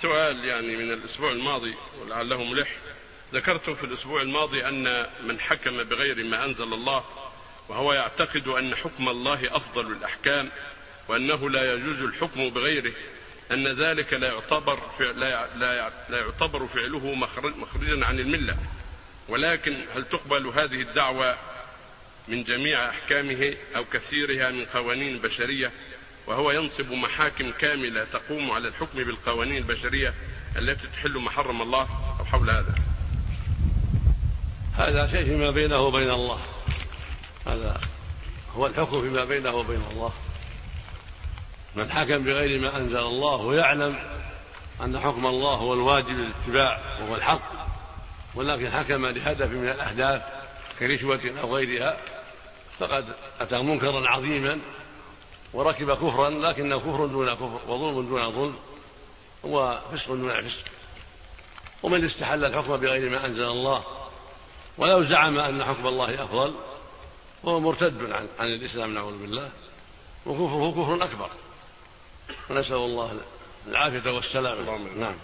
سؤال من الأسبوع الماضي ولعله ملح. ذكرت في الأسبوع الماضي أن من حكم بغير ما أنزل الله وهو يعتقد أن حكم الله أفضل الأحكام وأنه لا يجوز الحكم بغيره أن ذلك لا يعتبر فعله مخرجا عن الملة، ولكن هل تقبل هذه الدعوة من جميع أحكامه أو كثيرها من قوانين البشرية، وهو ينصب محاكم كاملة تقوم على الحكم بالقوانين البشرية التي تحل ما حرم الله أو حول هذا شيء فيما بينه وبين الله، هذا هو الحكم فيما بينه وبين الله. من حكم بغير ما أنزل الله ويعلم أن حكم الله هو الواجب الاتباع وهو الحق، ولكن حكم لهدف من الأهداف كرشوة أو غيرها فقد أتى منكرا عظيما وركب كفرا، لكنه كفر دون كفر وظلم دون ظلم وفسق دون فسق. ومن استحل الحكم بغير ما أنزل الله ولو زعم أن حكم الله أفضل وهو مرتد عن الإسلام نعوذ بالله، وكفره كفر أكبر، ونسأل الله العافية والسلام. نعم.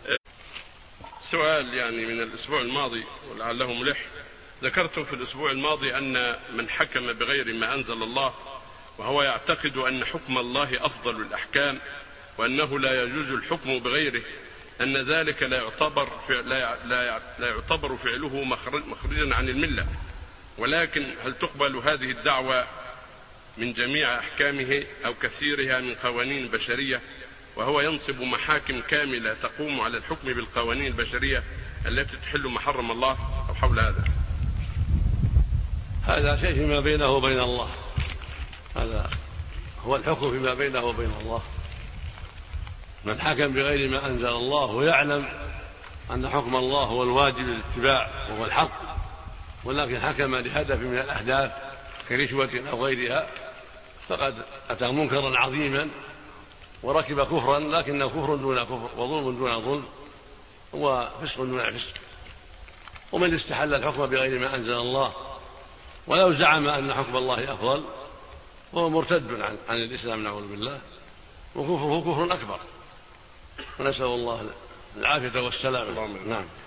سؤال من الأسبوع الماضي ولعله ملح. ذكرت في الأسبوع الماضي أن من حكم بغير ما أنزل الله وهو يعتقد أن حكم الله أفضل الأحكام وأنه لا يجوز الحكم بغيره أن ذلك لا يعتبر فعله مخرجا عن الملة، ولكن هل تقبل هذه الدعوة من جميع أحكامه أو كثيرها من قوانين البشرية، وهو ينصب محاكم كاملة تقوم على الحكم بالقوانين البشرية التي تحل ما حرم الله أو حول هذا شيء فيما بينه وبين الله، هذا هو الحكم فيما بينه وبين الله. من حكم بغير ما أنزل الله ويعلم أن حكم الله هو الواجب الاتباع وهو الحق، ولكن حكم لهدف من الأهداف كرشوة أو غيرها فقد أتى منكرا عظيما وركب كفرا، لكنه كفر دون كفر وظلم دون ظلم وفسق دون فسق. ومن استحل الحكم بغير ما أنزل الله ولو زعم أن حكم الله أفضل وهو مرتد عن الإسلام نعوذ بالله، وكفره كفر أكبر، ونسأل الله العافية والسلام. نعم.